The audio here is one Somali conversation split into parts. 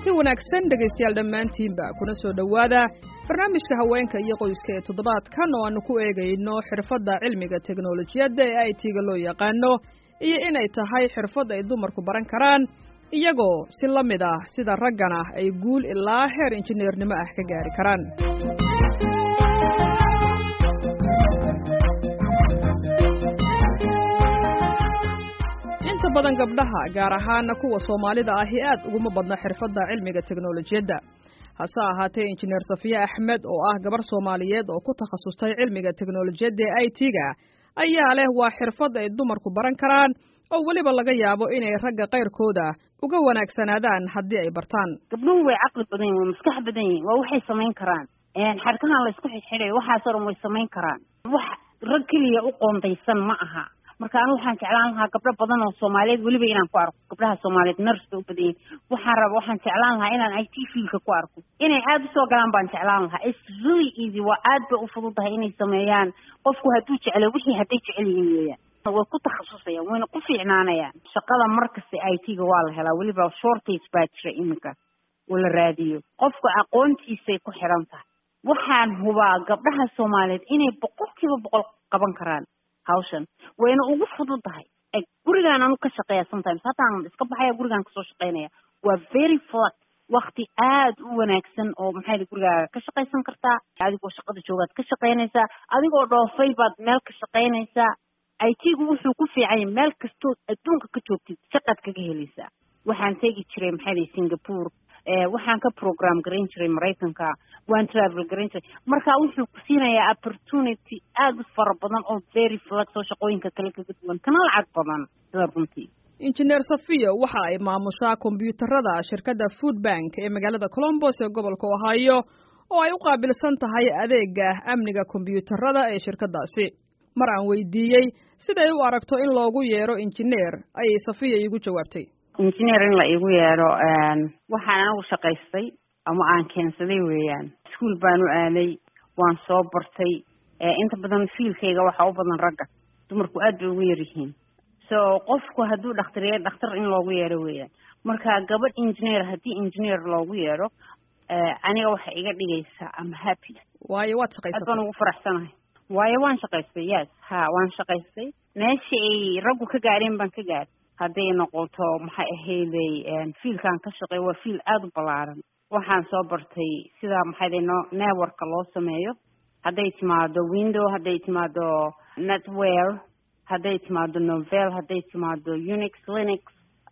kulanti wanaagsan dhegaystayaal dhammaantiinba kuna soo dhowaada barnaamijka haweenka iyo qoyska ee toddobaadkan oo aanu ku eegayno xirfadda cilmiga teknolojiyadda ee IT-ga loo yaqaano iyo inay tahay xirfad ay dumarku baran karaan iyagoo si la mid ah sida raggana ay guul ilaa heer injineernimo ah ka gaari karaan. inta badan gabdhaha gaar ahaan kuwa Soomaalida ahi aad uguma badna xirfadda cilmiga teknolojiyadda. hase ahaatee injineer Safiya Axmed oo ah gabar Soomaaliyeed oo ku takhasustay cilmiga teknolojiyadda ee IT-ga ayaa leh waa xirfad ay dumarku baran karaan oo waliba laga yaabo inay ragga qayrkooda uga wanaagsanaadaan haddii ay bartaan. gabdhuhu way caqli badan yihiin, maskax badan yihiin, waa waxay samayn karaan. xarkahan la isku xidhay waxaas oo way samayn karaan. wax rag kaliya u qoondaysan ma aha. marka anigu waxaan jeclaan lahaa gabdho badan oo Soomaaliyeed waliba inaan ku arko gabdhaha Soomaaliyeed nurse u badan waxaan jeclaan lahaa inaan IT field ku arko inay aad u soo galaan baan jeclaan lahaa. It's really easy, waa aad bay u fududahay inay sameeyaan qofku hadduu jecel wixii hadday jecel yihiin weeyaan way ku takhasusayaan wayna ku fiicnaanayaan. shaqada markasta IT-ga waa la helaa, waliba shortage baa jira iminka oo la raadiyo. qofku aqoontiisay ku xiran tahay. waxaan hubaa gabdhaha Soomaaliyeed inay 100% qaban karaan hawshan, wayna ugu fududahay. gurigaan anu ka shaqeeyaa sometimes hataan iska baxaya gurigaan kasoo shaqeynaya waa very flat, waqti aad u wanaagsan oo maxay gurigaaga ka shaqeysan kartaa, adigoo shaqada joogaad ka shaqeynaysaa, adigoo dhoofay baad meel ka shaqeynaysaa. IT-gu wuxuu ku fiican yahay meel kastoo adduunka ka joogtid shaqaad kaga helaysaa. waxaan tegi jiray maxay Singapore, waxaan ka program garan jiray Mareykanka, waan travel garan jiray. marka wuxuu ku siinayaa opportunity aad u fara badan oo very flex oo shaqooyinka kale kaga duwan kana lacag badan runtii. injineer Safiya waxa ay maamushaa kombiyuutarada shirkadda Food Bank ee magaalada Columbus ee gobolka Ohio oo ay u qaabilsan tahay adeega amniga kombiyuutarada ee shirkadaasi. mar aan weydiiyey siday u aragto in loogu yeero injineer ayay Safiya igu jawaabtay. injineer in la igu yeero waxaan anigu shaqaystay ama aan keensaday weeyaan. iskuul baan u aaday, waan soo bartay. inta badan fiilkayga waxa u badan ragga, dumarku aad bay ugu yar yihiin. so qofku hadduu dhakhtar in loogu yeero weeyaan. marka gabadh injineer haddii injineer loogu yeero aniga waxa iga dhigaysaa am happy. waayo waad shaqaysatay. aad baan ugu faraxsanahay. waayo waan shaqaystay. yes waan shaqaystay. meeshii ay raggu ka gaareen baan ka gaaray. hadday noqoto maxay ahayday fiilkan ka shaqeey waa fiil aad u ballaaran. waxaan soo bartay sida maxay network loo sameeyo, hadday timaado window, hadday timaado netware, hadday timaado novel, hadday timaado Unix, Linux,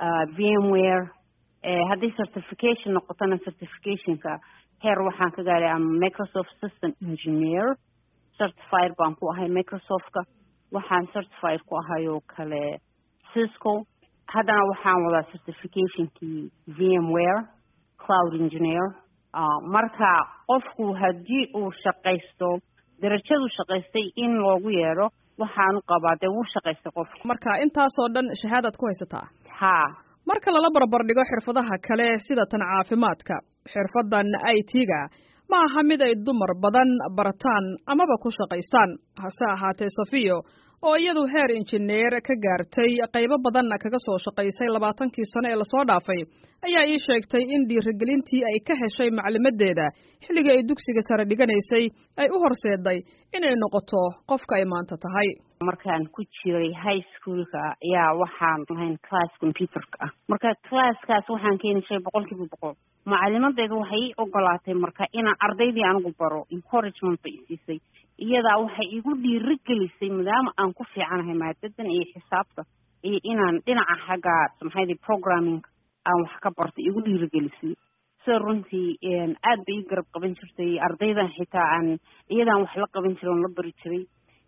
VMware. hadday certification noqotona certificationka heer waxaan ka gaaray am Microsoft System Engineer certified baan ku ahay Microsoftka. waxaan certified ku ahay oo kale Cisco. haddana waxaan wadaa certificationkii VMware Cloud Engineer. marka qofku haddii uu shaqaysto darajadu shaqaystay in loogu yeero waxaanu qabaa dee wuu shaqaystay qofku. marka intaasoo dhan shahaadaad ku haysataa? haa. marka lala barbar dhigo xirfadaha kale sida tan caafimaadka, xirfaddan IT-ga ma aha mid ay dumar badan barataan amaba ku shaqaystaan. hase ahaatee Safiyo oo iyadu heer injineer ka gaartay qaybo badanna kaga soo shaqaysay 20 sano ee lasoo dhaafay ayaa ii sheegtay in dhiirigelintii ay ka heshay macluumadeeda xilligii ay dugsiga sare dhiganaysay ay u horseeday inay noqoto qofka ay maanta tahay. markaan ku jiray high schoolka ayaa waxaan lahayn class computerka ah. marka classkaas waxaan keenay 100%. macluumadeedu waxay ogolaatay marka inaan ardaydii anigu baro, encouragement bay siisay. iyadaa waxay igu dhiirigelisay maadaama aan ku fiicanahay maadadan iyo xisaabta iyo inaan dhinaca xagga maxay programming aan wax ka bartay igu dhiirigelisay. soo runtii aad bay garab qaban jirtay ardaydan xitaa aan iyadan wax la qaban jiray oo la bari jiray.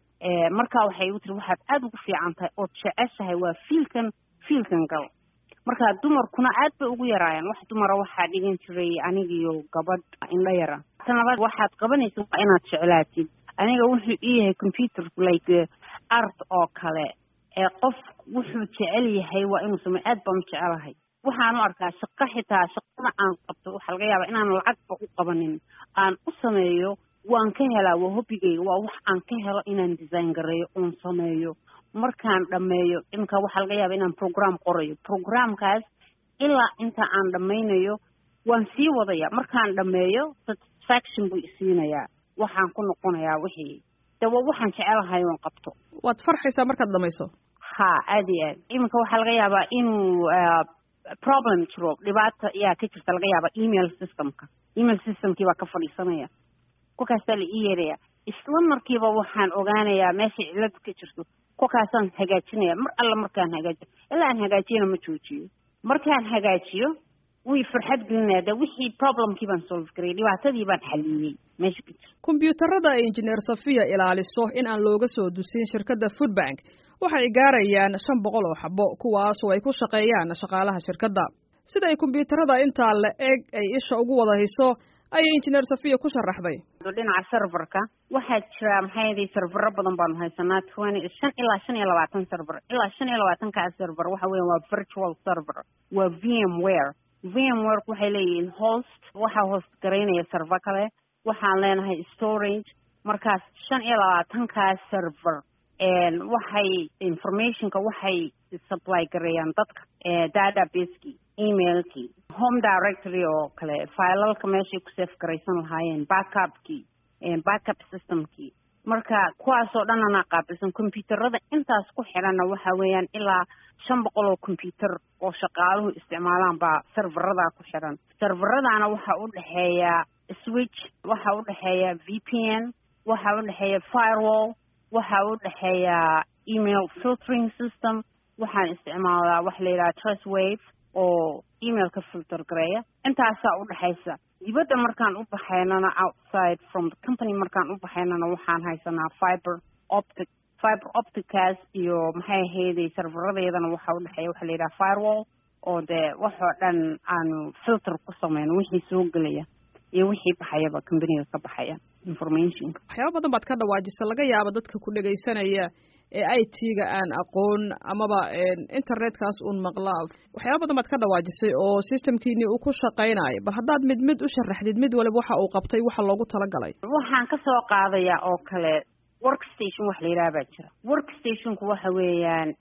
marka waxay igu tiri waxaad aad ugu fiican tahay oo jeceshahay waa fiilkan gal. marka dumarkuna aad bay ugu yaraayaan. wax dumara waxaa dhigan jiray anigiyo gabadh indho yara. tanaba waxaad qabanaysa waa inaad jeclaatid. aniga wuxuu yahay computer like art oo kale qof wuxuu jecel yahay waa inuu sameeyo. aad baan jecelahay. waxaan u arkaa shaqo xitaa shaqada aan qabto waxa laga yaabaa inaan lacagba u qabanin aan u sameeyo waan ka helaa. waa hobbigayga, waa wax aan ka helo inaan design gareeyo oon sameeyo. markaan dhameeyo inka waxa laga yaabaa inaan program qorayo. programkaas ilaa inta aan dhammaynayo waan sii wadaya markaan dhameeyo satisfaction buu isiinayaa waxaan ku noqonayaa wixii dawa waxaan jecelahay oon qabto. waad farxaysaa markaad dhamayso? ha aad iyo aad. iminka waxaa laga yaabaa inuu problem jiro, dhibaata ayaa ka jirta, laga yaabaa email systemkii baa ka fadhiisanaya, kolkaasaa la ii yeeraya, isla markiiba waxaan ogaanayaa meesha cilad ka jirto, kolkaasaan hagaajinaya mar alla markaan hagaajiyo, ilaa aan hagaajiyana ma joojiyo. markaan hagaajiyo way farxad gelinaya, de wixii problemkii baan solve garay, dhibaatadii baan xaliyey meesha ka jirto. kombiyuutarada ay injineer Safiya ilaaliso in aan looga soo dusin shirkadda Food Bank waxay gaarayaan 500 oo xabo, kuwaas oo ay ku shaqeeyaan shaqaalaha shirkadda. sida ay kombiyuutarada intaa la eg ay isha ugu wada hayso ayay injineer Safiya ku sharaxday. dhinaca serverka waxaa jira maxay serverro badan baan haysanaa 25 ilaa 25 server. ilaa 25 ka server waxa weeye waa virtual server, waa VMware waxay leeyihiin host, waxa host gareynaya server kale, waxaan leenahay storage. markaas 25 ka server waxay informationka waxay supply gareeyaan dadka database-kii, emailkii, home directory oo kale, filealka meeshay ku save garaysan lahaayeen, backup systemkii. marka kuwaasoo dhan ana qaabilsan. kombiyuutarada intaas ku xidhanna waxa weeyaan ilaa 500 oo kombiyuutar oo shaqaaluhu isticmaalaan baa serverada ku xidhan. serveradaana waxa u dhaxeeya switch, waxa u dhaxeeya VPN, waxa u dhaxeeya firewall, waxa u dhaxeeya email filtering system. waxaan isticmaalaa wax la yiraahdo Trustwave oo emailka filter gareeya. intaasaa u dhaxaysa. dibadda markaan u baxaynana outside from the company markaan u baxaynana waxaan haysanaa fiber opticas iyo maxay ahaydey serveradeedana waxa u dhaxeeya waxa la yiraahdo firewall oo dee waxoo dhan aanu filter ku sameyno wixii soo gelaya iyo wixii baxayaba companyga ka baxaya informationka. waxyaabo badan baad ka dhawaajisa, laga yaabo dadka ku dhagaysanaya ee IT-ga aan aqoon amaba internetkaas uun maqla. waxyaabo badan baad ka dhawaajisay oo systemkiini uu ku shaqaynayo, bal haddaad mid u sharaxdid mid waliba waxa uu qabtay, waxa loogu talagalay. waxaan ka soo qaadayaa oo kale workstation wax la yiraahdo baa jira. workstationku waxa weeyaan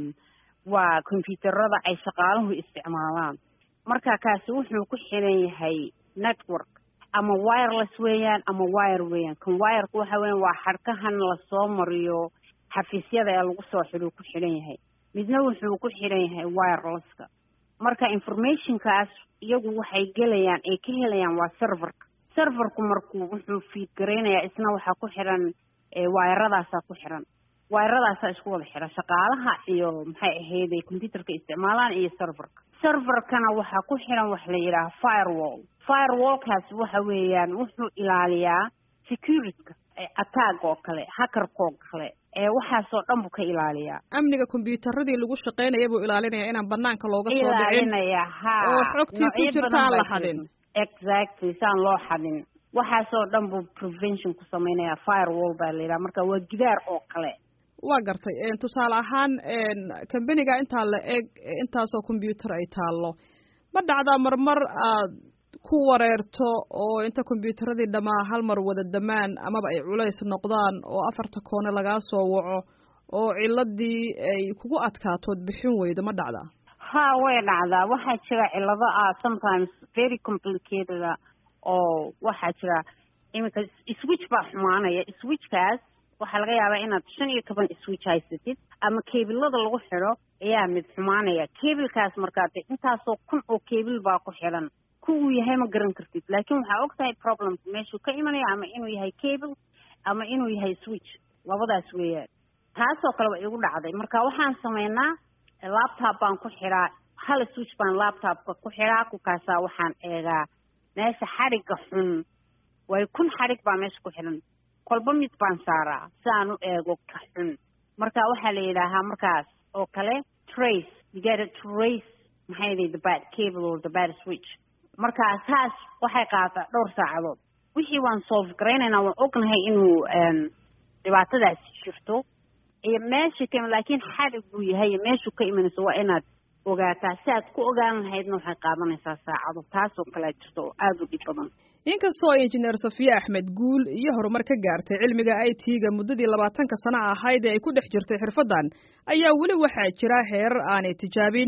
waa kombiyuutarada ay shaqaaluhu isticmaalaan. marka kaasi wuxuu ku xiran yahay network ama wireless weeyaan ama wire weeyaan. kan wireka waxa weeyaan waa xadhkahan lasoo mariyo xafiisyada ee lagu soo xidho ku xiran yahay. midna wuxuu ku xiran yahay wirelesska. marka informationkaas iyagu waxay gelayaan ay ka helayaan waa serverku markuu wuxuu feed gareynayaa isna waxa ku xiran wiradaasa ku xiran. wiradaasa isku wada xiran shaqaalaha iyo maxay ahayd ay computerka isticmaalaan iyo serverkana waxa ku xiran wax la yiraahdo firewallkaas waxa weeyaan wuxuu ilaaliyaa security attack oo kale, hackerkoo kale, waxaasoo dhan buu ka ilaaliyaa. amniga kombiyuutaradii lagu shaqeynaya buu ilaalinaya inaan banaanka looga soo dhicin oo xogtii ku jirta aan la xadin. exactly, saan loo xadin. waxaasoo dhan buu prevention ku sameynaya. firewall baa la yidhaha. marka waa gidaar oo kale. waa gartay. tusaale ahaan companyga intaa la eg intaasoo kombiyuutar ay taallo, ma dhacdaa marmar aad ku wareerto oo inta kombiyuutaradii dhammaa hal mar wada damaan amaba ay culays noqdaan oo 4 koone lagaa soo waco oo ciladii ay kugu adkaatood bixin weydo, ma dhacdaa? ha way dhacdaa. waxaa jira cilado sometimes very complicated oo waxaa jira iminka switch baa xumaanaya. switchkaas waxaa laga yaabaa inaad 15 switch haysatid ama keebilada lagu xidho ayaa mid xumaanaya. keebilkaas markaad intaasoo kun oo keebil baa ku xidhan, kuwuu yahay ma garan kartid, laakiin waxaa og tahay problemka meeshuu ka imanaya ama inuu yahay cable ama inuu yahay switch, labadaas weeyaan. taasoo kale waa igu dhacday. marka waxaan sameynaa laptop baan ku xidhaa, hal switch baan laptopka ku xidhaa, kukaasaa waxaan eegaa meesha xadhigga xun. way 1000 xadhig baa meesha ku xidhan, kolba mid baan saaraa si aan u eego ka xun. marka waxaa la yidhaahaa markaas oo kale trace, you get to trace maxay the bad cable or the bad switch. marka taas waxay qaataa 2 saacadood. wixii waan solve gareynaynaa, waan ognahay inuu dhibaatadaas jirto iyo meesha ka laakiin xadhig buu yahay meeshu ka imanayso waa inaad ogaataa. si aad ku ogaan lahaydna waxay qaadanaysaa saacado. taasoo kale jirto oo aad u dhib badan. inkastoo injineer Safiya Axmed guul iyo horumar ka gaartay cilmiga IT-ga muddadii 20 sano ahayd ee ay ku dhex jirtay xirfadan, ayaa weli waxaa jira heerar aanay tijaabin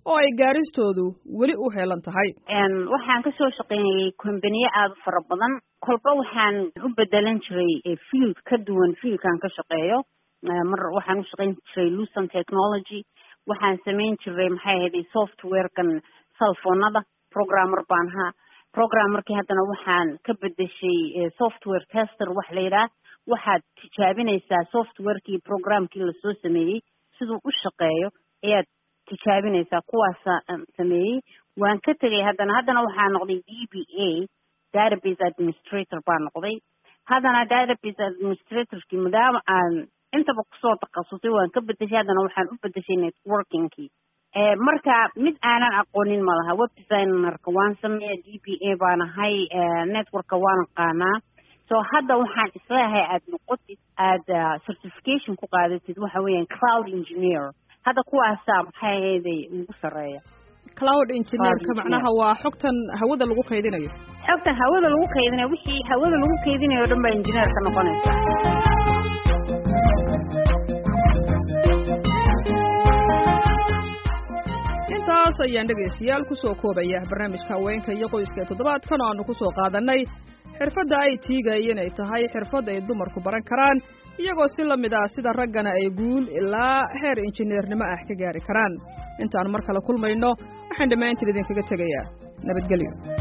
oo ay gaaristoodu weli u heelan tahay. waxaan ka soo shaqeynayay companiye aad u fara badan. kolba waxaan u bedelan jiray field ka duwan fieldkan ka shaqeeyo. mar waxaan u shaqeyn jiray Lucent Technology. waxaan samayn jiray maxay ahayd software-kan cellphone-nada. Programmer baan ahaa. Programmerkii haddana waxaan ka bedeshay software tester wax la yidhaah. waxaad tijaabinaysaa software-kii programkii lasoo sameeyey siduu u shaqeeyo ayaad tijaabinaysaa. kuwaasa sameeyey. waan ka tegay haddana waxaa noqday DBA database administrator baa noqday. haddana database administratorkii maadaama aan intaba kusoo takhasusay waan ka bedeshay. haddana waxaan u bedeshay networkingkii. marka mid aanan aqoonin ma laha. web designerka waan sameeya, DBA baan ahay, networka waan aqaanaa. so hadda waxaan isleeyahay aad noqotid aad certification ku qaadatid waxa weeyaan cloud engineer. hadda kuwaasaa maxay ahayday ugu sarreeya. cloud engineerka macnaha waa xogtan hawada lagu kaydinayo. xogtan hawada lagu kaydinayo, wixii hawada lagu kaydinayo o dhan baa engineerka noqonaysa. intaas ayaan dhegaystayaal kusoo koobaya barnaamijka haweenka iyo qoyska ee toddobaadkan oo aanu kusoo qaadanay xirfadda IT-ga inay tahay xirfad ay dumarku baran karaan iyagoo si la mid ah sida raggana ay guul ilaa heer injineernimo ah ka gaari karaan. intaan mar kale kulmayno waxaan dhammaantiin idinkaga tegayaa nabadgelyo.